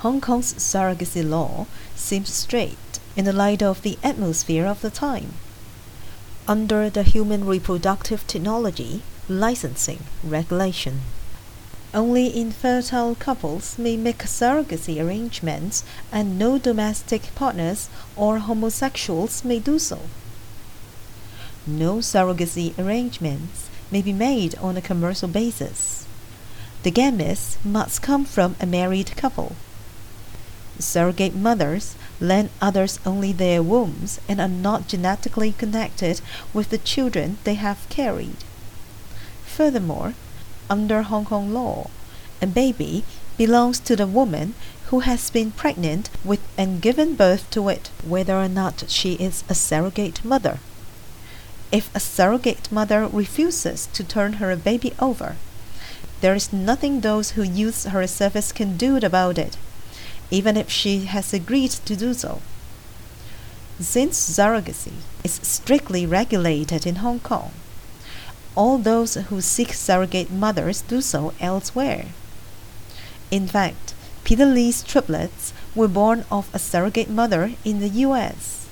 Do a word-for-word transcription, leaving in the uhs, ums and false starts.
Hong Kong's surrogacy law seems straight in the light of the atmosphere of the time. Under the Human Reproductive Technology Licensing Regulation, only infertile couples may make surrogacy arrangements, and no domestic partners or homosexuals may do so. No surrogacy arrangements may be made on a commercial basis. The gametes must come from a married couple. Surrogate mothers lend others only their wombs and are not genetically connected with the children they have carried. Furthermore, under Hong Kong law, a baby belongs to the woman who has been pregnant with and given birth to it, whether or not she is a surrogate mother. If a surrogate mother refuses to turn her baby over, there is nothing those who use her service can do about it, even if she has agreed to do so. Since surrogacy is strictly regulated in Hong Kong, all those who seek surrogate mothers do so elsewhere. In fact, Peter Lee's triplets were born of a surrogate mother in the U S